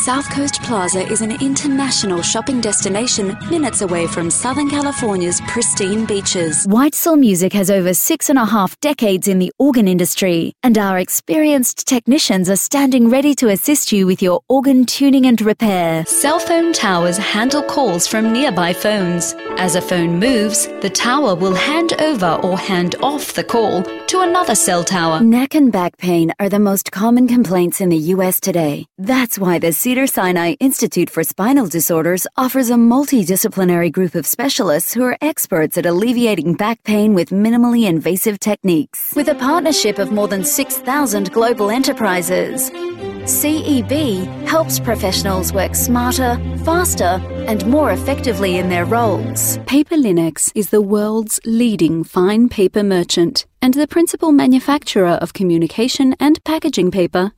South Coast Plaza is an international shopping destination minutes away from Southern California's pristine beaches. Whitesell Music has over 6.5 decades in the organ industry, and our experienced technicians are standing ready to assist you with your organ tuning and repair. Cell phone towers handle calls from nearby phones. As a phone moves, the tower will hand over or hand off the call to another cell tower. Neck and back pain are the most common complaints in the U.S. today. That's why the Cedars-Sinai Institute for Spinal Disorders offers a multidisciplinary group of specialists who are experts at alleviating back pain with minimally invasive techniques. With a partnership of more than 6,000 global enterprises, CEB helps professionals work smarter, faster, and more effectively in their roles. Paper Linux is the world's leading fine paper merchant and the principal manufacturer of communication and packaging paper